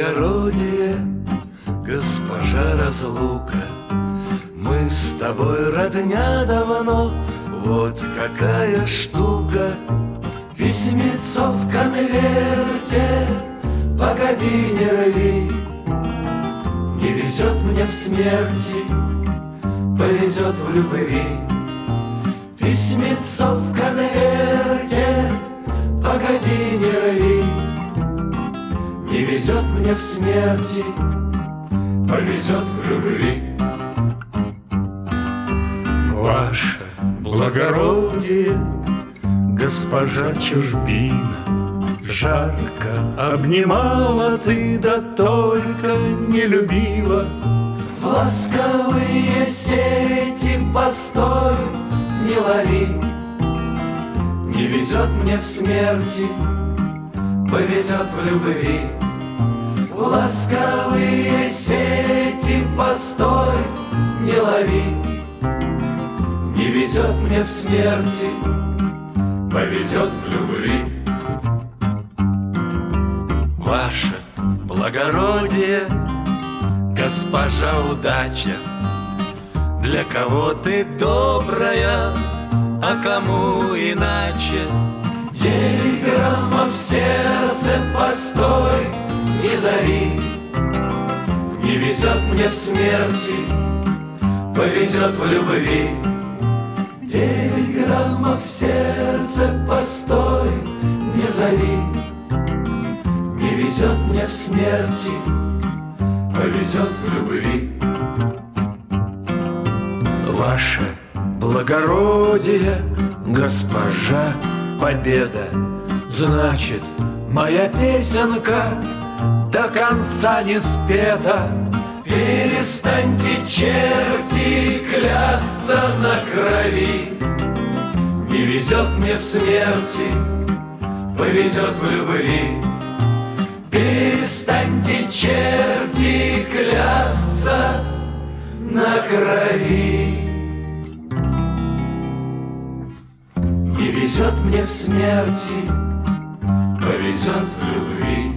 благородие, госпожа разлука. Мы с тобой родня давно, вот какая штука. Письмецо в конверте, погоди, не рви. Не везет мне в смерти, повезет в любви. Письмецо в конверте, погоди, не рви. Не везет мне в смерти, повезет в любви. Ваше благородие, госпожа чужбина, жарко обнимала ты, да только не любила. В ласковые сети постой, не лови. Не везет мне в смерти, повезет в любви. В ласковые сети постой, не лови. Не везет мне в смерти, повезет в любви. Ваше благородие, госпожа удача, для кого ты добрая, а кому иначе. 9 граммов в сердце, постой, не зови. Не везет мне в смерти, повезет в любви. 9 граммов в сердце, постой, не зови. Не везет мне в смерти, повезет в любви. Ваше благородие, госпожа победа, значит, моя песенка до конца не спета. Перестаньте, черти, клясться на крови. Не везет мне в смерти, повезет в любви. Перестаньте, черти, клясться на крови. Не везет мне в смерти, повезет в любви.